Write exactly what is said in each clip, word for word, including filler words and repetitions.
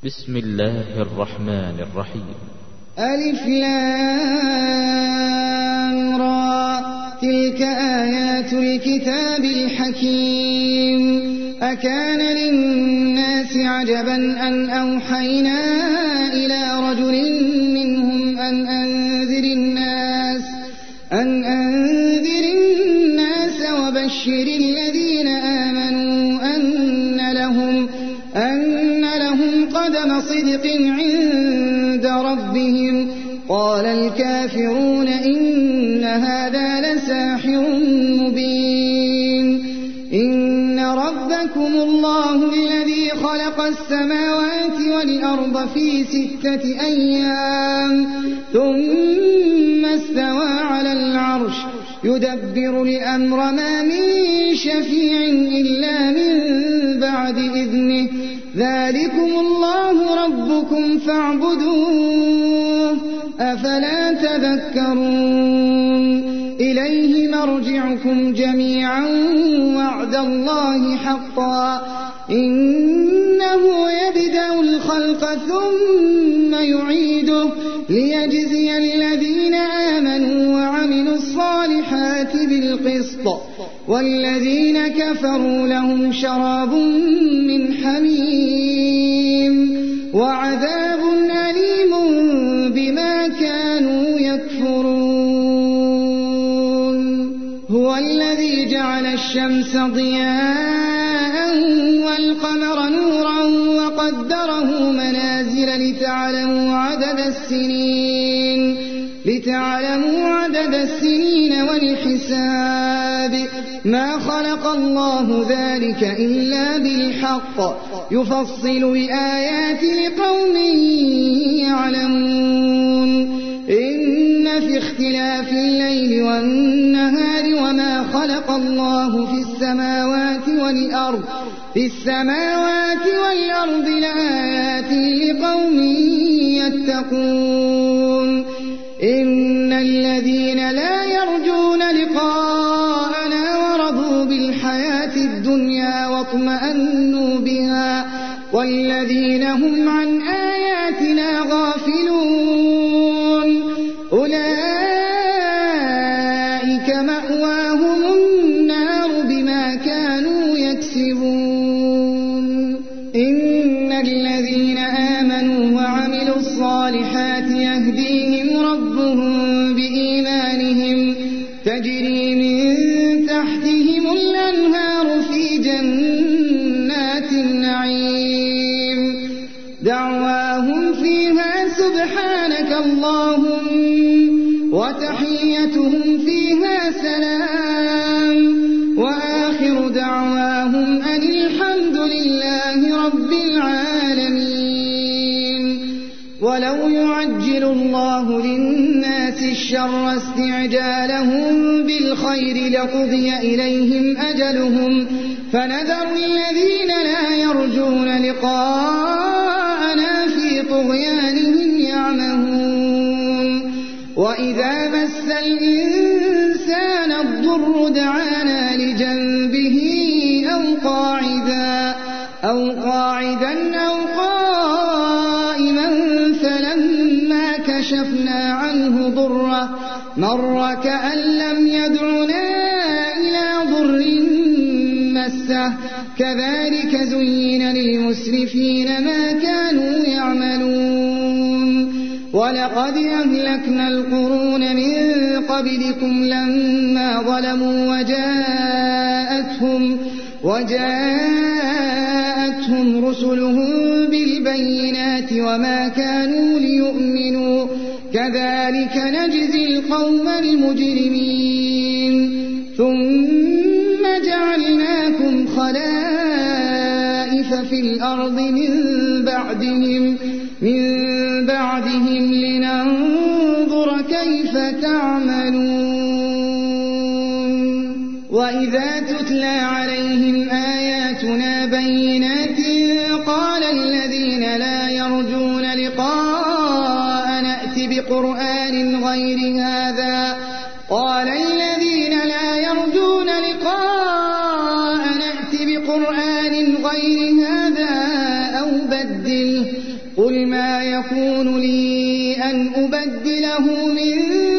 بسم الله الرحمن الرحيم. ألف لام را، تلك آيات الكتاب الحكيم. أكان للناس عجبا أن أوحينا إلى رجل منهم أن أنذر الناس أن أنذر الناس وبشر الذين آمنوا أن لهم أن لهم قدم صدق عند ربهم. قال الكافرون إن هذا لساحر مبين. إن ربكم الله الذي خلق السماوات والأرض في ستة أيام ثم استوى على العرش يدبر الأمر ما من شفيع إلا من بعد إذنه. ذلكم الله ربكم فاعبدوه أفلا تذكرون. إليه مرجعكم جميعا وعد الله حقا إنه يبدأ الخلق ثم يعيده ليجزي الذين آمنوا وعملوا الصالحات بالقسط والذين كفروا لهم شراب من حميم وعذاب أليم بما كانوا يكفرون. هو الذي جعل الشمس ضياء والقمر نورا وقدره منازل لتعلموا عدد السنين لتعلموا عدد السنين والحساب. ما خلق الله ذلك إلا بالحق يفصل الآيات لقوم يعلمون. إن في اختلاف الليل والنهار وما خلق الله في السماوات والأرض في السماوات والأرض لآيات لقوم يتقون. إن الذين لا يرجون لقاءنا ورضوا بالحياة الدنيا واطمأنوا بها والذين هم عن آياتنا غافلون أولئك مأواهم النار بما كانوا يكسبون. إن الذين آمنوا وعملوا الصالحات يهديهم ربهم بإيمانهم تجري من تحتهم الأنهار في جنات النعيم دعواهم فيها سبحانك اللهم وتحيتهم فيها سلام وآخر دعواهم أن الحمد لله رب العالمين. ولو يعجل الله للناس الشر استعجالهم بالخير لقضي إليهم أجلهم فنذر الذين لا يرجون لقاءنا في طغيانهم يعمهون. وإذا مس الإنسان الضر دعانا لجنبه أو قاعدا أو قاعدا أو قائما فلما كشفنا عنه ضره مر كأن لم يدعنا إلى ضر مسه كذلك زين للمسرفين ما كانوا يعملون. ولقد أهلكنا القرون من قبلكم لما ظلموا وجاءتهم وجاءتهم رسلهم بالبينات وما كانوا ليؤمنوا كذلك نجزي القوم المجرمين. ثم جعلناكم خلائف في الأرض من بعدهم من بعدهم لننظر كيف تعملون. وإذا تتلى عليهم آياتنا بينات قال الذين لا يرجون لقاء نأت بقرآن غير هذا قال الذين لا يرجون لقاء نأت بقرآن غير هذا أو بدل أبدله قل ما يكون لي أن أبدله من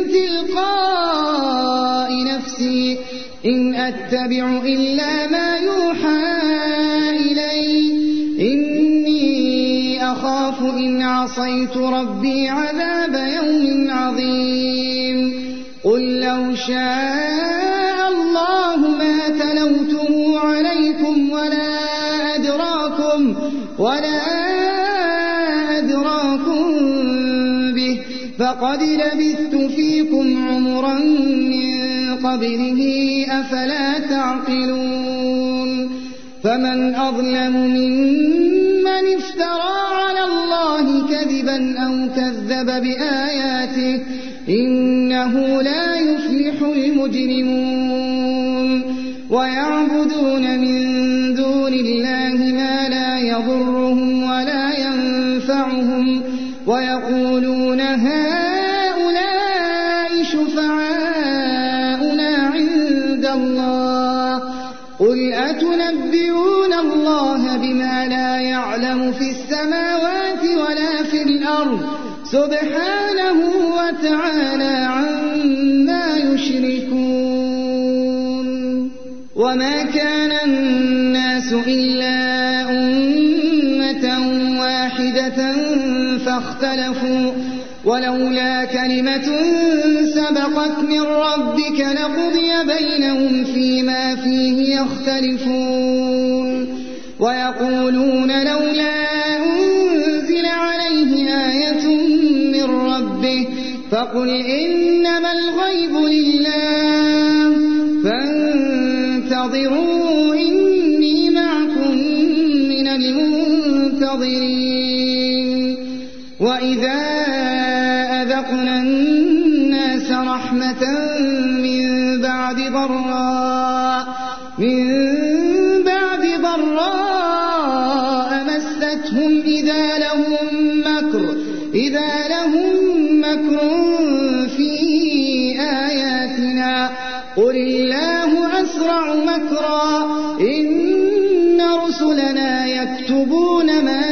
تلقاء نفسي إن أتبع إلا ما يوحى إلي إني أخاف إن عصيت ربي عذاب يوم عظيم قل لو شاء الله ما تلوته عليكم ولا أدراكم ولا أدراكم به فقد لبثت فيكم عمرا من قبله أفلا تعقلون فمن أظلم ممن افترى على الله كذبا أو كذب بآياته إنه لا يفلح المجرمون ويعبدون من دون الله ما لا يضرهم ولا ينفعهم ويقولون هؤلاء شفعاؤنا عند الله قل أتنبئون الله بما لا يعلم في السماوات ولا في الأرض سبحانه وتعالى عما يشركون وما كان الناس إلا أمة واحدة فاختلفوا ولولا كلمة سبقت من ربك لقضي بينهم فيما فيه يختلفون ويقولون لولا أنزل عليه آية من ربه فقل إنما الغيب لله فانتظروا إني معكم من المنتظرين وإذا أذقنا الناس رحمة من بعد ضراء من بعد ضراء مستهم إذا لهم مكر إذا لهم مكر في آياتنا قل الله أسرع مكرا إن رسلنا يكتبون ما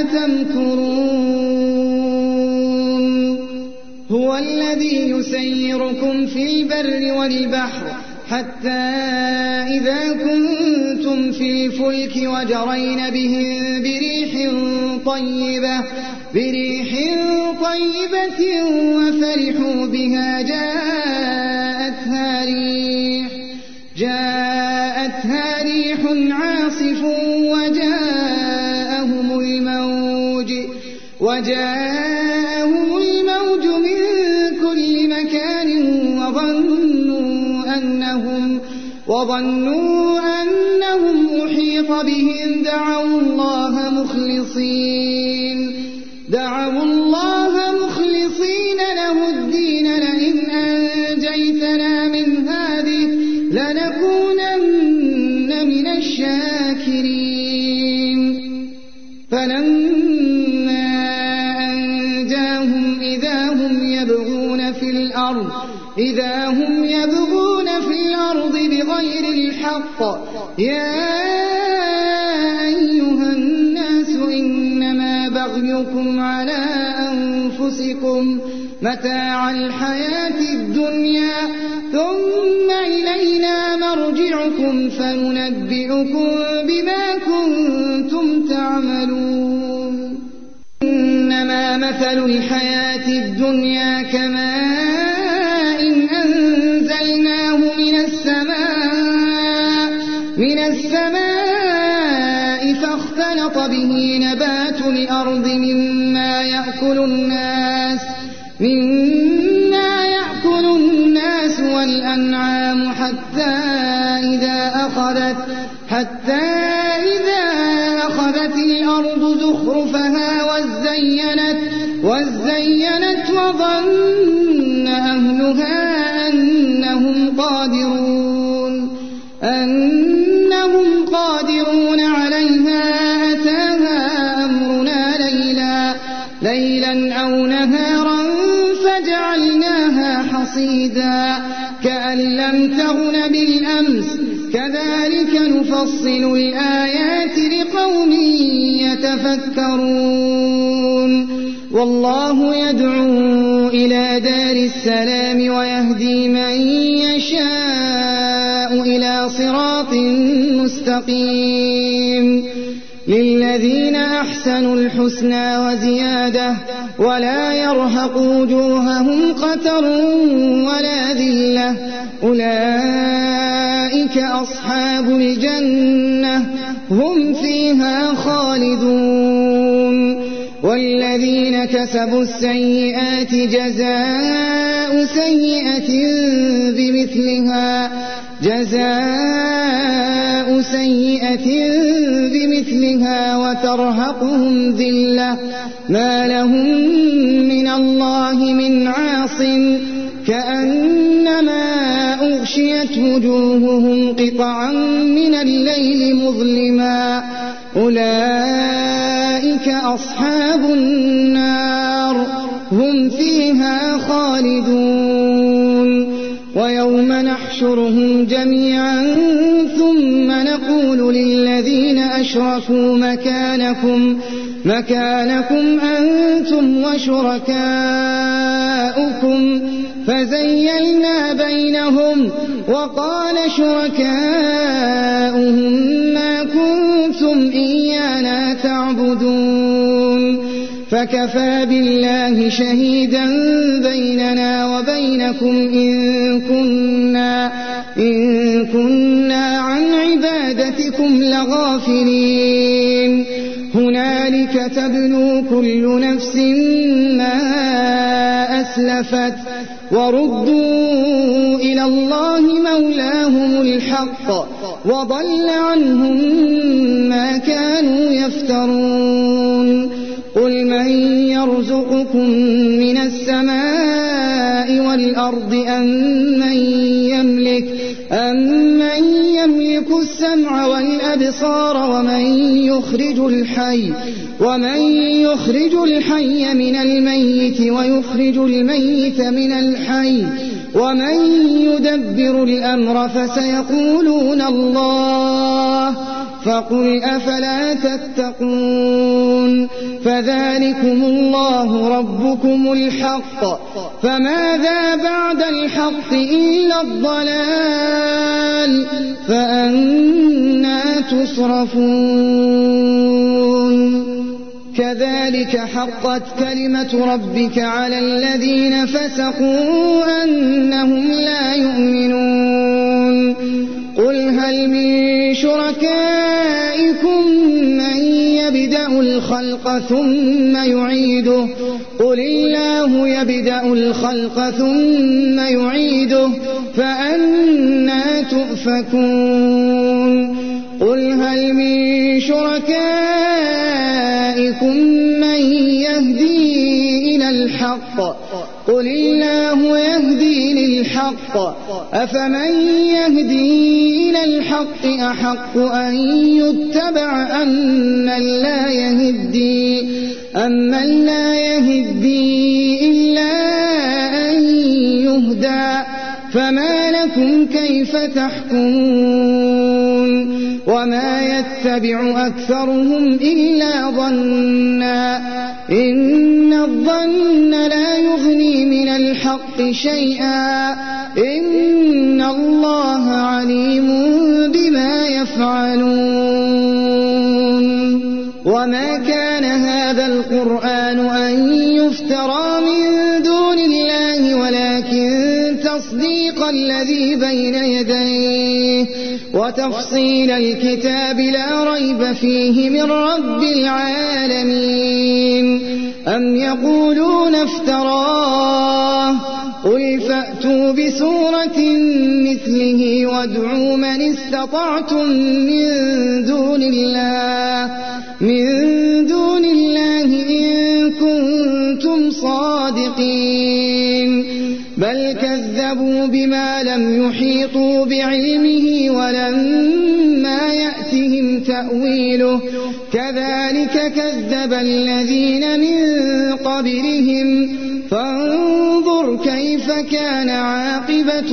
تمكرون هو الذي يسيركم في البر والبحر حتى إذا كنتم في الفلك وجرين بهم بريح طيبة بريح طيبة وفرحوا بها جاءتها ريح جاءتها ريح عاصف وجاءهم الموج وجاءهم الموج من كل مكان وظنوا أنهم وظنوا أنهم أحيط بهم دعوا الله مخلصين دعوا الله مخلصين له الدين لئن أنجيتنا من هذه لنكونن من الشاكرين فلما أنجاهم إذا هم يبغون في الأرض إذا هم يبغون في الأرض بغير الحق يا أيها الناس إنما بغيكم على أنفسكم متاع الحياة الدنيا ثم إلينا مرجعكم فننبئكم بما كنتم تعملون إنما مثل الحياة الدنيا كماء إن أنزلناه من السماء من السماء فاختلط به نبات الأرض مما يأكل الناس مما يأكل الناس والأنعام حتى إذا أخذت حتى إذا أخذت الأرض زخرفها وزينت وزينت وظن أهلها أنهم قادرون أنهم قادرون عليها أتاها أمرنا ليلا ليلا أو نهارا فجعلناها حصيدا كأن لم تغن بالأمس كذلك نفصل الآيات لقوم لقوم يتفكرون والله يدعو إلى دار السلام ويهدي من يشاء إلى صراط مستقيم للذين أحسنوا الحسنى وزيادة ولا يرهق وجوههم قتر ولا ذلة أولئك أصحاب الجنة هم فيها خالدون والذين كسبوا السيئات جزاء سيئة بمثلها جزاء سيئة بمثلها وترهقهم ذلة ما لهم من الله من عاصم كأنما أغشيت وجوههم قطعا من الليل مظلما أولئك أصحاب النار هم فيها خالدون ويوم نحشرهم جميعا ثم نقول للذين أشركوا مكانكم مكانكم أنتم وشركاؤكم فزيلنا بينهم وقال شركاؤهم ما كنتم إيانا تعبدون فكفى بالله شهيدا بيننا وبينكم إن كنا, إن كنا عن عبادتكم لغافلين هنالك تبلو كل نفس ما أسلفت وردوا إلى الله مولاهم الحق وضل عنهم ما كانوا يفترون قل من يرزقكم من السماء والأرض أم من يملك أمن يملك السمع والأبصار ومن يخرج الحي ومن يخرج الحي من الميت ويخرج الميت من الحي ومن يدبر الأمر فسيقولون الله فقل أفلا تتقون فذلكم الله ربكم الحق فماذا بعد الحق إلا الضلال فأنى تصرفون كذلك حقت كلمة ربك على الذين فسقوا أنهم لا يؤمنون قل هل من شركائكم من يبدأ الخلق ثم يعيده قل الله يبدأ الخلق ثم يعيده فأنى تؤفكون قل هل من شركائكم من يهدي إلى الحق قل الله يهدي للحق أفمن يهدي إلى الحق أحق أن يتبع أمن لا يهدي أمن لا يهدي إلا أن يهدى فما لكم كيف تحكمون وما يتبع أكثرهم إلا ظنا إن الظن لا يغني من الحق شيئا إن الله عليم بما يفعلون وما كان هذا القرآن أن يفترى من دون الله ولكن تصديق الذي بين يديه وتفصيل الكتاب لا ريب فيه من رب العالمين أم يقولون افتراه قل فأتوا بسورة مثله وادعوا من استطعتم من دون الله من دون الله إن كنتم صادقين بل كذبوا بما لم يحيطوا بعلمه ولما يأتهم تأويله كذلك كذب الذين من قبلهم فانظر كيف كان عاقبة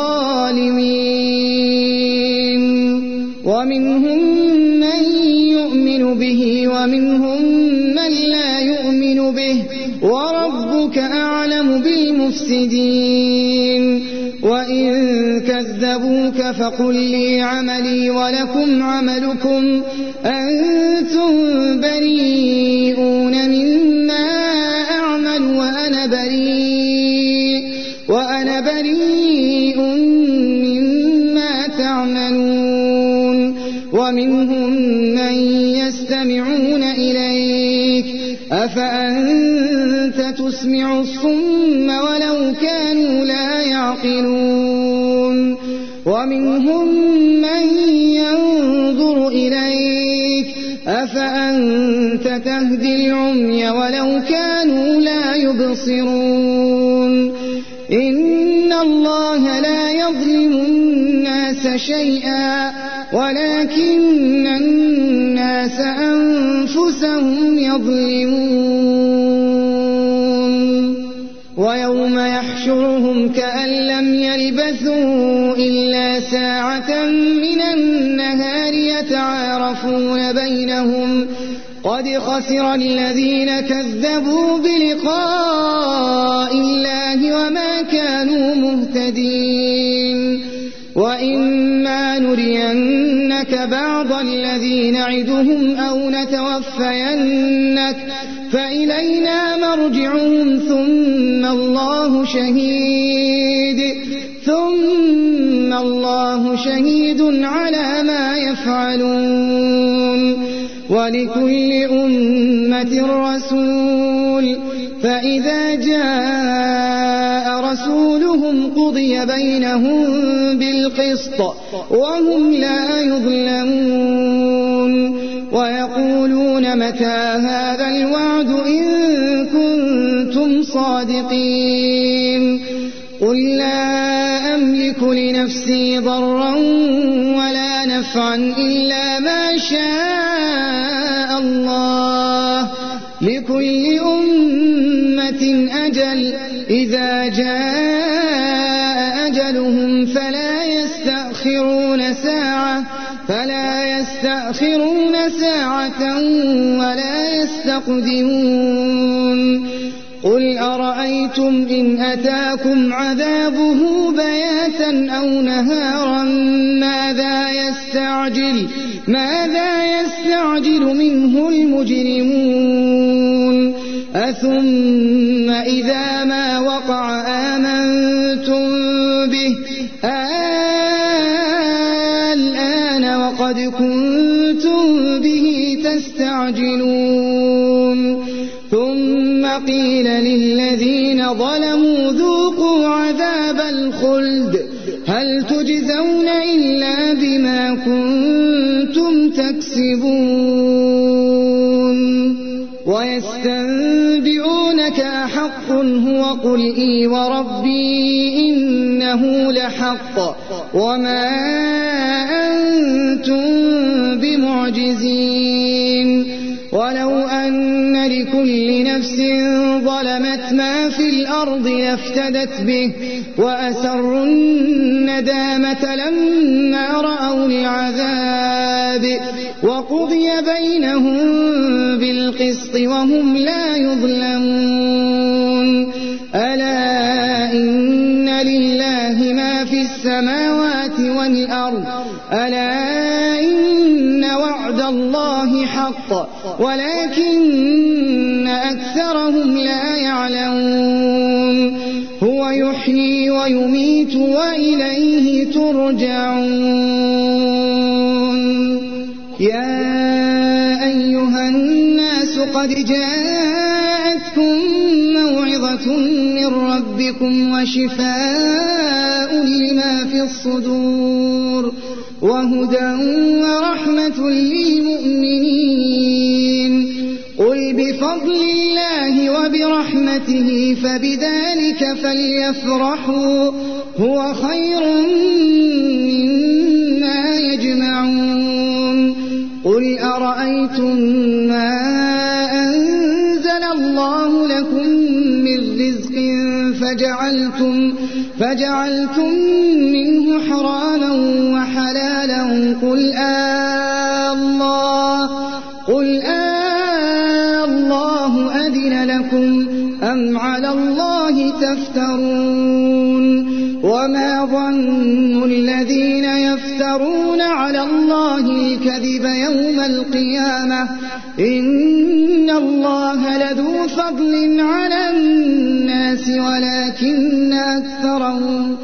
الظالمين ومنهم من يؤمن به ومنهم من لا يؤمن به وربك أعلم بالمفسدين وإن كذبوك فقل لي عملي ولكم عملكم أنتم بريئون مما أعمل وأنا بريء وأنا بريء مما تعملون ومنهم من يستمعون إليك أفأنت تسمع الصم ولو كانوا لا يعقلون ومنهم من ينظر إليك أفأنت تهدي العمي ولو كانوا لا يبصرون إن الله لا يظلم الناس شيئا ولكن الناس أنفسهم يظلمون ويوم يحشرهم كأن لم يلبثوا إلا ساعة من النهار يتعارفون بينهم قد خسر الذين كذبوا بلقاء الله وما كانوا مهتدين وإما نرينك بعض الذي نعدهم أو نتوفينك فإلينا مرجعهم ثم الله شهيد ثم الله شهيد على ما يفعلون ولكل أمة رسول فإذا جاء رسولهم قضي بينهم بالقسط وهم لا يظلمون ويقولون متى هذا الوعد إن كنتم صادقين قل لا أملك لنفسي ضرا ولا نفعا إلا ما شاء الله لكل أمة أجل إذا جاء أجلهم فلا يستأخرون ساعة فلا يستأخرون ساعة ولا يستقدمون قل أرأيتم إن أتاكم عذابه بياتا أو نهارا ماذا يستعجل ماذا يستعجل منه المجرمون أثم إذا ما وقع آمنتم به الآن وقد كنتم به تستعجلون ثم قيل للذين ظلموا ذوقوا عذاب الخلد هل تجزون إلا بما كنتم تكسبون ويستنبئونك أحق هو قل إي وربي إنه لحق وما أنتم بمعجزين ولو أن لكل نفس ظلمت ما في الأرض لافتدت به وأسروا الندامة لما رأوا العذاب وقضي بينهم بالقسط وهم لا يظلمون ألا إن لله ما في السماوات والأرض ألا إن وعد الله حق ولكن أكثرهم لا يعلمون هو يحيي ويميت وإليه ترجعون يا أيها الناس قد جاءتكم موعظة من ربكم وشفاء لما في الصدور وهدى ورحمة للمؤمنين قل بفضل الله وبرحمته فبذلك فليفرحوا هو خير مما يجمعون قل أرأيتم ما أنزل الله لكم من رزق فجعلتم, فجعلتم منه حراما وحلالا قل آه الله آذن لكم أم على الله تفترون وما ظن الذين يفترون على الله الكذب يوم القيامة إن الله لذو فضل على الناس ولكن أكثرهم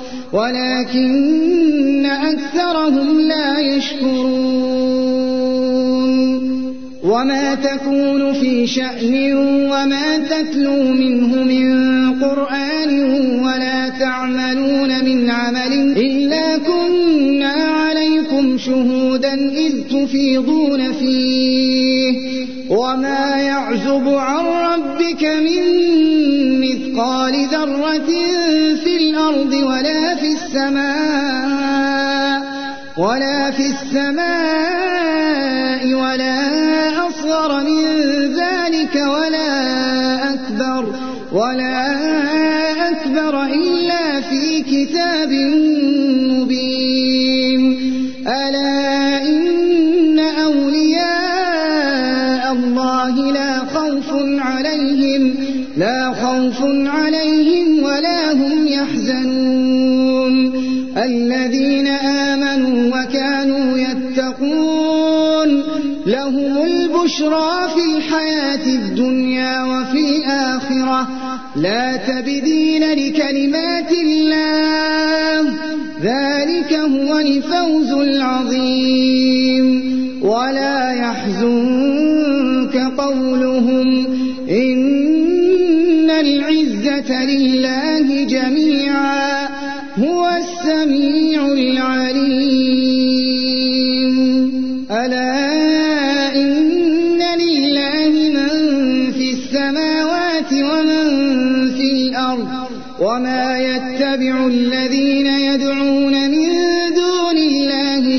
ولكن أكثرهم لا يشكرون وما تكون في شأن وما تتلو منه من قرآن ولا تعملون من عمل إلا كنا عليكم شهودا إذ تفيضون فيه وما يعزب عن ربك من مثقال ذرة في الأرض ولا في السماء ولا في السماء ولا أصغر من ذلك ولا أكبر ولا أكبر إلا في كتاب مبين ألا إن أولياء الله لا خوف عليهم لا خوف عليهم ولا هم يحزنون الذين آمنوا وكانوا يتقون لهم البشرى في الحياة الدنيا وفي الآخرة لا تبديل لكلمات الله ذلك هو الفوز العظيم ولا يحزنك قولهم إن العزة لله جميعا هو السميع العليم ألا إن لله من في السماوات ومن في الأرض وما يتبع الذين يدعون من دون الله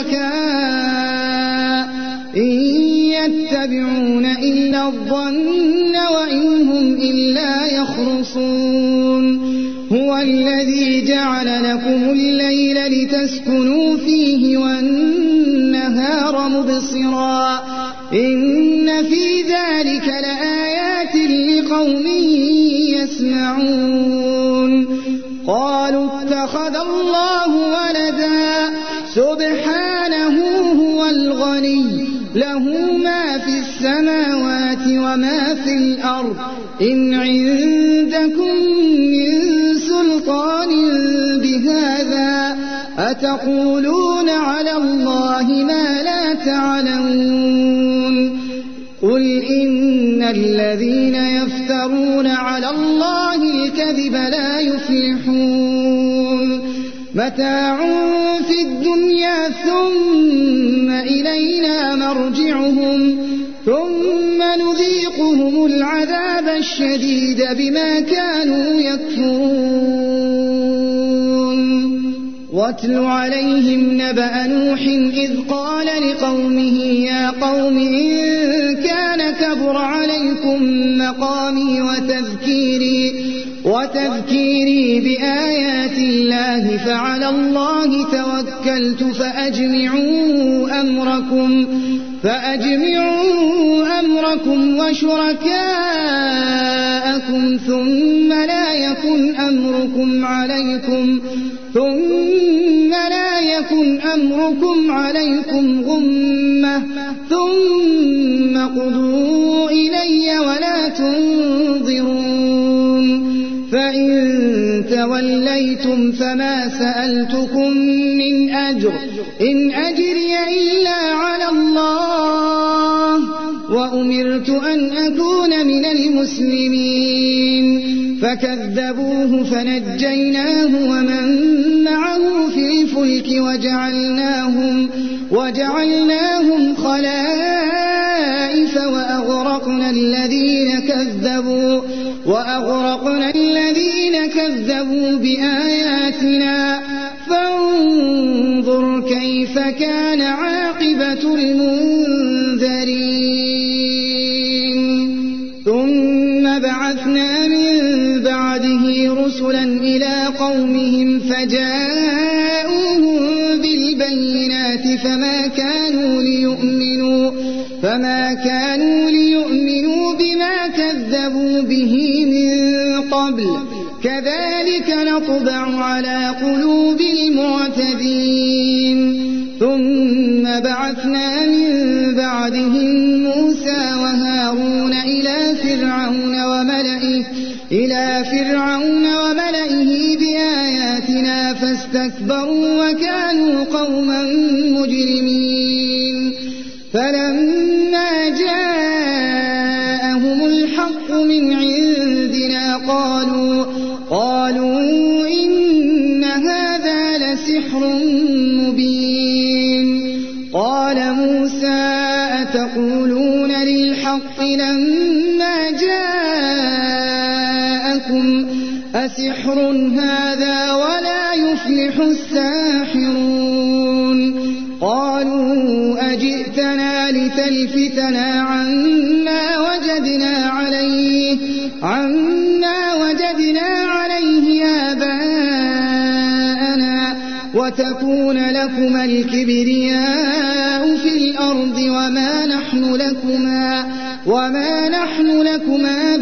شركاء إن يتبعون إلا الظن وإن هم إلا يخرصون هو الذي جعل لكم الليل لتسكنوا فيه والنهار مبصرا إن في ذلك لآيات لقوم يسمعون قالوا اتخذ الله ولدا سبحانه هو الغني له ما في السماوات وما في الأرض إن عندكم من سلطان بهذا أتقولون على الله ما لا تعلمون قل إن الذين يفترون على الله الكذب لا يفلحون متاع في الدنيا ثم إلينا مرجعهم ثم نذيقهم العذاب الشديد بما كانوا يكفرون واتل عليهم نبأ نوح إذ قال لقومه يا قوم إن كان كبر عليكم مقامي وتذكيري وتذكيري بآيات الله فعلى الله توكلت فأجمعوا أمركم فأجمعوا أمركم وشركاءكم ثم لا يكن أمركم عليكم ثم لا يكن أمركم عليكم غمة ثم قضوا إلي ولا تنظرون فإن توليتم فما سألتكم من أجر إن أجري إلا على الله وأمرت أن أكون من المسلمين فكذبوه فنجيناه ومن معه في الفلك وجعلناهم, وجعلناهم خلائف وأغرقنا الذين كذبوا وأغرقنا الذين كذبوا بآياتنا فانظر كيف كان عاقبة المنذرين ثم بعثنا من بعده رسلا إلى قومهم فجاءوهم بالبينات فما كانوا ليؤمنوا فما كانوا ليؤمنوا بما كذبوا كذبوا به من قبل كذلك نطبع على قلوب المعتدين ثم بعثنا من بعدهم موسى وهارون إلى فرعون وملئه إلى فرعون وملئه بآياتنا فاستكبروا وكانوا قوما مجرمين فلما جاءهم الحق من عندنا قالوا قالوا إن هذا لسحر مبين قال موسى أتقولون للحق لما جاءكم أسحر هذا ولا يفلح الساحرون قالوا أجئتنا لتلفتنا عما وجدنا عليه عما وجدنا عليه آباءنا وتكون لكما الكبرياء في الأرض وما نحن لكما وما نحن لكما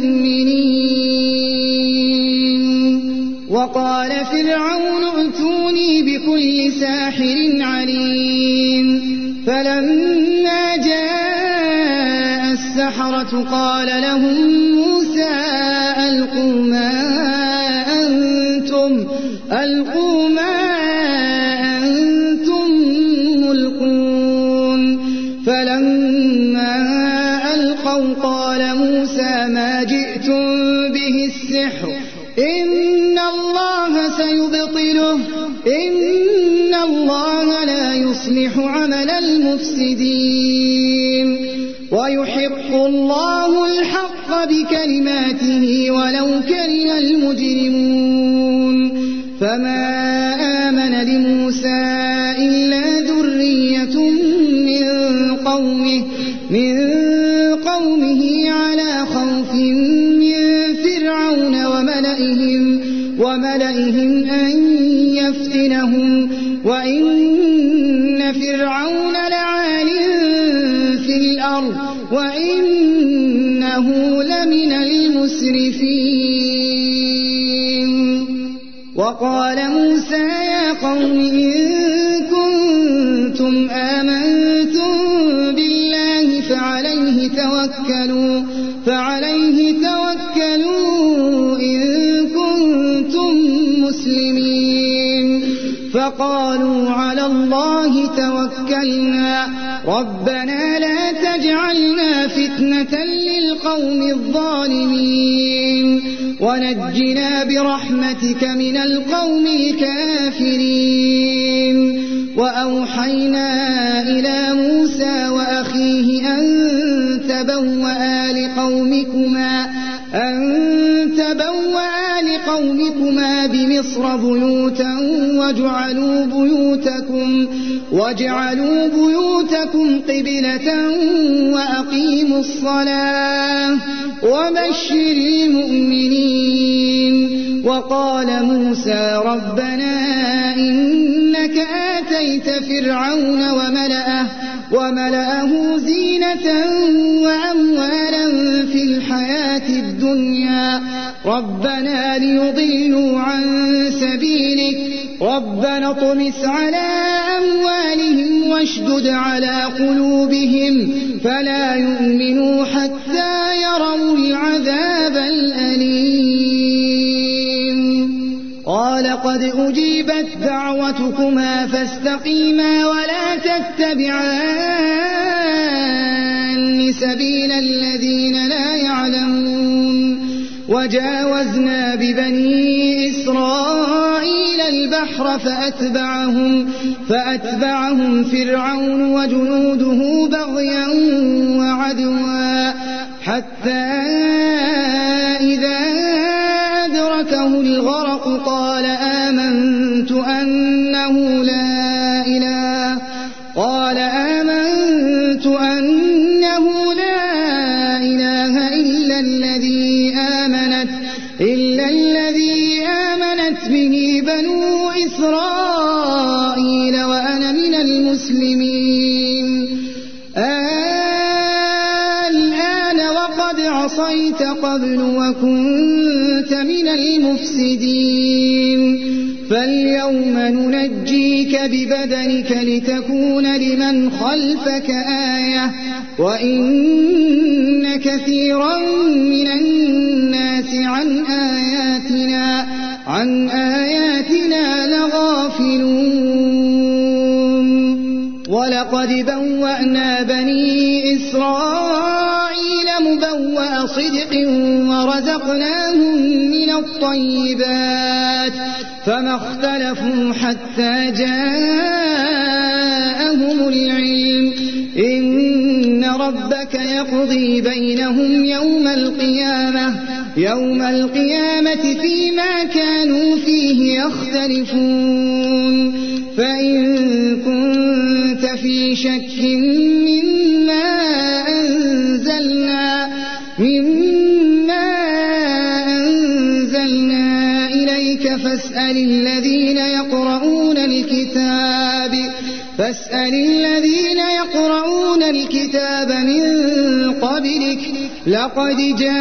بمؤمنين وقال فرعون ائتوني بكل ساحر عليم فلما جاء السحرة قال لهم موسى ألقوا ما أنتم ألقوا ما أنتم ملقون فلما ألقوا قال موسى ما جئتم به السحر إن الله سيبطله إن الله لا يصلح عمل المفسدين ويحق الله الحق بكلماته ولو كره المجرمون فما آمن لموسى إلا ذرية من قومه من قومه على خوف من فرعون وملئهم وملئهم أن يفتنهم وإن فرعون لعال في الأرض وإنه لمن المسرفين وقال موسى يا قوم إن كنتم آمنتم بالله فعليه توكلوا فعليه توكلوا إن كنتم مسلمين فقالوا على الله توكلنا ربنا لا تجعلنا فتنة للقوم الظالمين ونجنا برحمتك من القوم الكافرين وأوحينا إلى موسى وأخيه أن تبوأ لقومكما أن تبوأ لقومكما بمصر بيوتا وجعلوا بيوتكم وجعلوا بيوتكم قبلة وأقيموا الصلاة وبشر المؤمنين وقال موسى ربنا إنك آتيت فرعون وملأه وملأه زينة وأموالا في الحياة الدنيا ربنا ليضلوا عن سبيلك ربنا اطمس على أموالهم واشدد على قلوبهم فلا يؤمنوا حتى يروا العذاب الأليم قال قد أجيبت دعوتكما فاستقيما ولا تتبعان سبيل الذين لا يعلمون وجاوزنا ببني إسرائيل البحر فأتبعهم, فأتبعهم فرعون وجنوده بغيا وعدوا حتى إذا أدركه الغرق قال آمنت أنه لا إله قال آمنت أنه لا إله إلا الذي آمنت إلا الذي آمنت به بنو إسرائيل وأنا من المسلمين الآن وقد عصيت قبل وكنت من المفسدين فاليوم ننجيك ببدنك لتكون لمن خلفك آية وإن كثيرا من الناس عن آياتنا عن آياتنا لغافلون ولقد بوأنا بني إسرائيل مبوأ صدق ورزقناهم من الطيبات فما اختلفوا حتى جاءهم العلم إن ربك يقضي بينهم يوم القيامة يوم القيامة فيما كانوا فيه يختلفون فإن كنت في شك مما أنزلنا مما أنزلنا إليك فاسأل الذين يقرؤون الكتاب فاسأل الذين يقرؤون الكتاب من قبلك لقد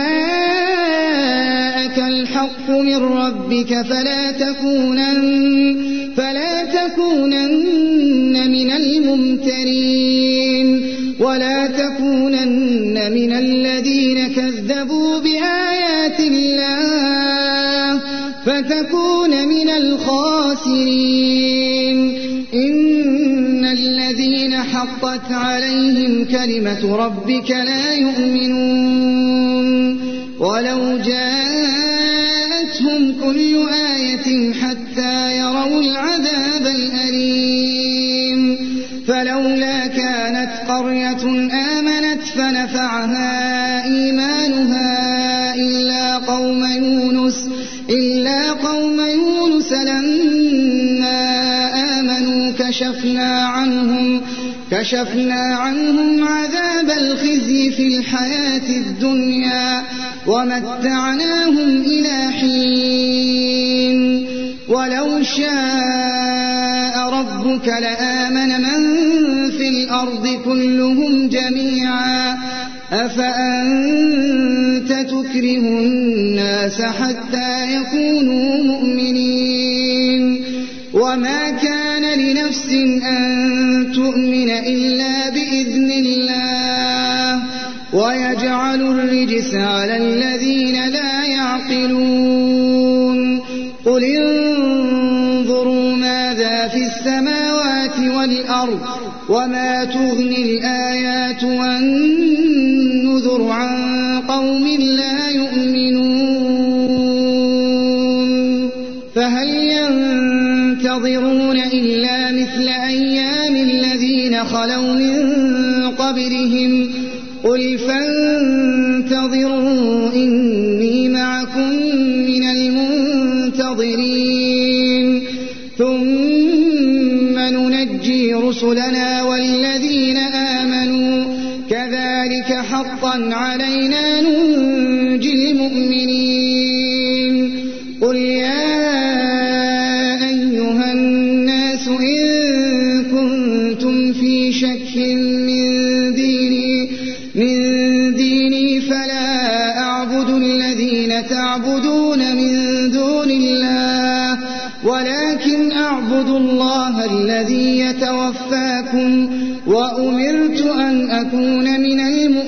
جاءك الحق من ربك فلا تكونن فلا تكونن من الممترين ولا تكونن من الذين كذبوا بآيات الله فتكون من الخاسرين إن الذين حقت عليهم كلمة ربك لا يؤمنون ولو جاءتهم كل آية حتى يروا العذاب الأليم فلولا كانت قرية آمنت فنفعها إيمانها إلا قوم يونس إلا قوم يونس لما آمنوا كشفنا عنهم كشفنا عنهم عذاب الخزي في الحياة الدنيا ومتعناهم إلى حين ولو شاء ربك لآمن من في الأرض كلهم جميعا أفأنت تكره الناس حتى يكونوا مؤمنين وما كان لنفس أن تؤمن إلا بإذن الله ويجعل الرجس على الذين لا يعقلون قل انظروا ماذا في السماوات والأرض وما تغني الآيات والنذر عن قوم لا يؤمنون فهل ينتظرون إلا مثل أيام الذين خلوا من قبلهم قل فانتظروا إني معكم من المنتظرين ثم ننجي رسلنا والذين آمنوا كذلك حقا علينا ننجي المؤمنين قل يا أيها الناس إن كنتم في شك من ديني من ديني فلا أعبد الذين تعبدون من دون الله ولكن أعبد الله الذي يتوفاكم وأمرت أن أكون من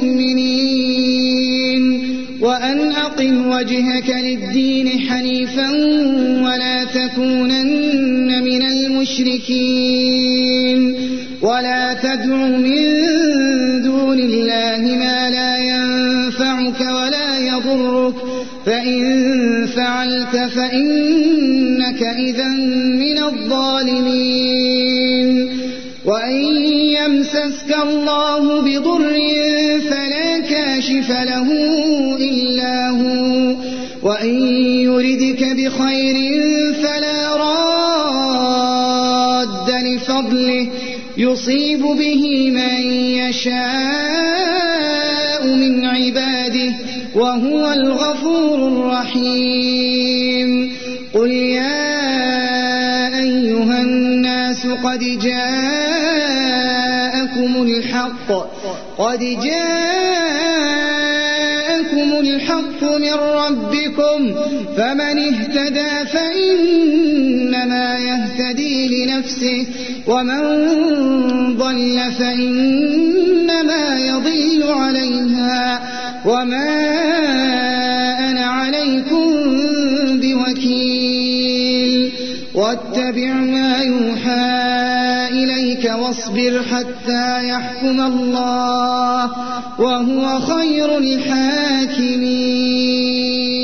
المؤمنين وأن أقم وجهك للدين حنيفا ولا تكونن من المشركين ولا تدع من دون الله ما لا ينفعك ولا يضرك فإن فعلت فإنك إذا من الظالمين وإن يمسسك الله بضر فلا كاشف له إلا هو وإن يردك بخير فلا راد لفضله يصيب به من يشاء من عباده وهو الغفور الرحيم قل يا أيها الناس قد جاءكم الحق قد جاءكم الحق من ربكم فمن اهتدى فإنما يهتدي لنفسه ومن ضل فإنما يضل عليها وما أنا عليكم بوكيل واتبع ما يوحى إليك واصبر حتى يحكم الله وهو خير الحاكمين.